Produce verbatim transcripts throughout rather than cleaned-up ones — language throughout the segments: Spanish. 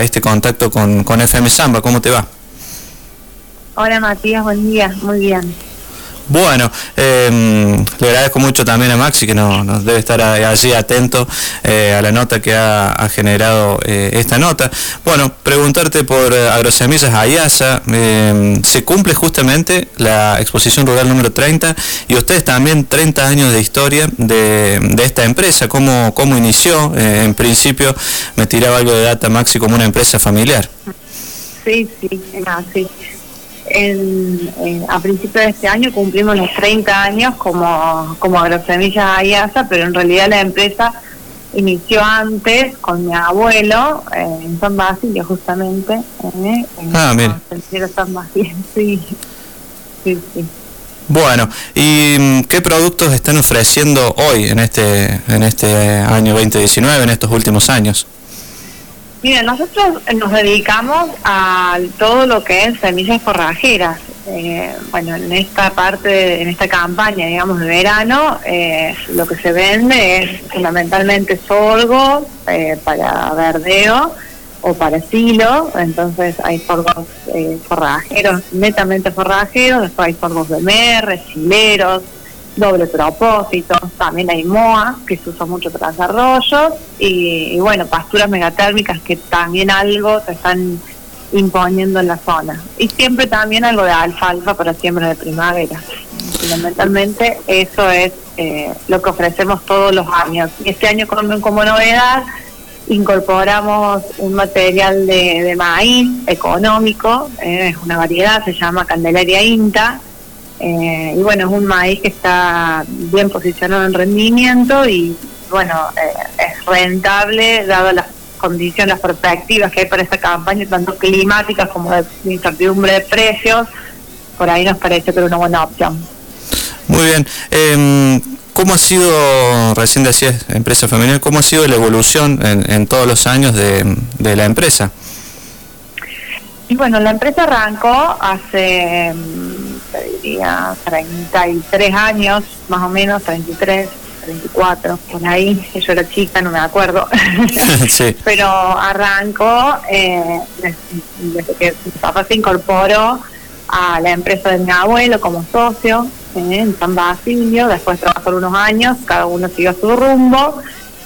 este contacto con, con F M Samba. ¿Cómo te va? Hola Matías, buen día, muy bien. Bueno, eh, le agradezco mucho también a Maxi, que nos, nos debe estar allí atento eh, a la nota que ha, ha generado eh, esta nota. Bueno, preguntarte por eh, Agrosemillas Ayasa. Eh, se cumple justamente la exposición rural número treinta y ustedes también treinta años de historia de, de esta empresa. ¿Cómo, cómo inició? Eh, en principio me tiraba algo de data, Maxi, como una empresa familiar. Sí, sí, así. En, en, a principios de este año cumplimos los treinta años como, como Agrosemillas Ayasa, pero en realidad la empresa inició antes con mi abuelo eh, en San Basilio, justamente. Eh, en ah, mira. El San Basilio, sí. Sí, sí. Bueno, ¿y qué productos están ofreciendo hoy en este en este año veinte diecinueve, en estos últimos años? Mira, nosotros nos dedicamos a todo lo que es semillas forrajeras. Eh, bueno, en esta parte, de, en esta campaña, digamos, de verano, eh, lo que se vende es fundamentalmente sorgo eh, para verdeo o para silo. Entonces hay sorgos eh, forrajeros, netamente forrajeros, después hay sorgos de merre, sileros, doble propósito, también hay M O A, que se usa mucho para desarrollos, y, y bueno, pasturas megatérmicas que también algo se están imponiendo en la zona. Y siempre también algo de alfalfa para siembra de primavera. Fundamentalmente eso es eh, lo que ofrecemos todos los años. Y este año como, como novedad incorporamos un material de, de maíz económico, eh, es una variedad, se llama Candelaria Inta. Eh, y bueno, es un maíz que está bien posicionado en rendimiento y bueno, eh, es rentable dado las condiciones, las perspectivas que hay para esta campaña, tanto climáticas como de incertidumbre de precios. Por ahí nos parece que es una buena opción. Muy bien. Eh, ¿Cómo ha sido, recién decías, empresa familiar, cómo ha sido la evolución en, en todos los años de, de la empresa? Y bueno, la empresa arrancó hace, te diría, treinta y tres años, más o menos, treinta y tres, treinta y cuatro, por ahí, yo era chica, no me acuerdo. Sí. Pero arrancó eh, desde, desde que mi papá se incorporó a la empresa de mi abuelo como socio eh, en San Basilio, después trabajó unos años, cada uno siguió su rumbo,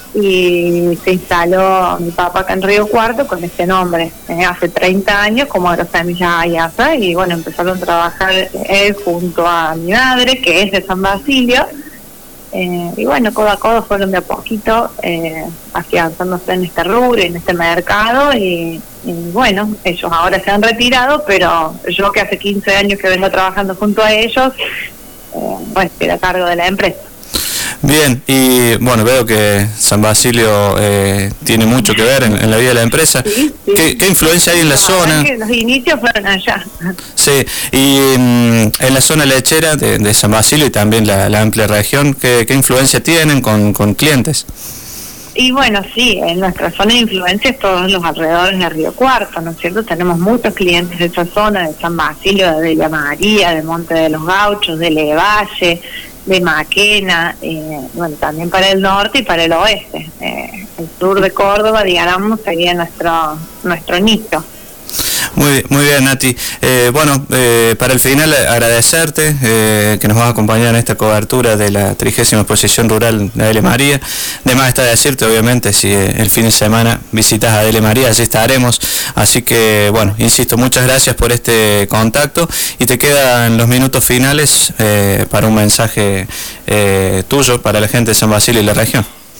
y se instaló mi papá acá en Río Cuarto con este nombre, eh, hace treinta años como Agrosemillas Ayasa, y bueno, empezaron a trabajar él junto a mi madre, que es de San Basilio, eh, y bueno, codo a codo fueron de a poquito eh, afianzándose en este rubro, en este mercado, y, y bueno, ellos ahora se han retirado, pero yo que hace quince años que vengo trabajando junto a ellos, eh, bueno, estoy a cargo de la empresa. Bien, y bueno, veo que San Basilio eh, tiene mucho que ver en, en la vida de la empresa. Sí, sí. ¿Qué, ¿Qué influencia hay en la, la zona? Que los inicios fueron allá. Sí, y mm, en la zona lechera de, de San Basilio y también la, la amplia región, ¿qué, qué influencia tienen con, con clientes? Y bueno, sí, en nuestra zona de influencia es todos los alrededores de Río Cuarto, ¿no es cierto? Tenemos muchos clientes de esa zona, de San Basilio, de Villa María, de Monte de los Gauchos, de Levalle, de Maquena, eh, bueno, también para el norte y para el oeste. Eh, el sur de Córdoba, digamos, sería nuestro nuestro nicho. Muy, muy bien, Nati. Eh, bueno, eh, para el final agradecerte eh, que nos vas a acompañar en esta cobertura de la trigésima exposición rural de Adele María. De más está decirte, obviamente, si eh, el fin de semana visitas a Adele María, allí estaremos. Así que, bueno, insisto, muchas gracias por este contacto y te quedan los minutos finales eh, para un mensaje eh, tuyo para la gente de San Basilio y la región.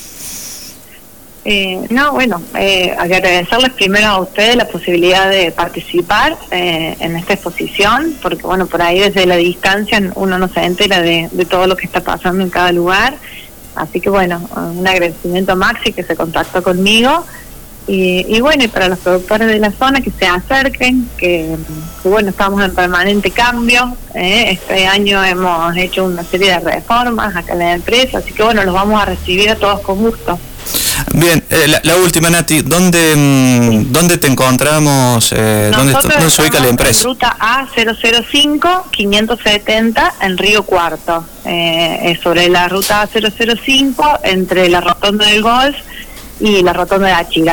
Eh, no, bueno, eh, agradecerles primero a ustedes la posibilidad de participar eh, en esta exposición, porque bueno, por ahí desde la distancia uno no se entera de, de todo lo que está pasando en cada lugar, así que bueno, un agradecimiento a Maxi que se contactó conmigo, y, y bueno, y para los productores de la zona que se acerquen, que, que bueno, estamos en permanente cambio, eh, este año hemos hecho una serie de reformas acá en la empresa, así que bueno, los vamos a recibir a todos con gusto. Bien, eh, la, la última, Nati, ¿dónde, mm, ¿dónde te encontramos? Eh, ¿dónde, ¿Dónde se ubica la empresa? En ruta A cero cero cinco, quinientos setenta en Río Cuarto, eh, sobre la ruta A cero cero cinco, entre la Rotonda del Golf y la Rotonda de Achira.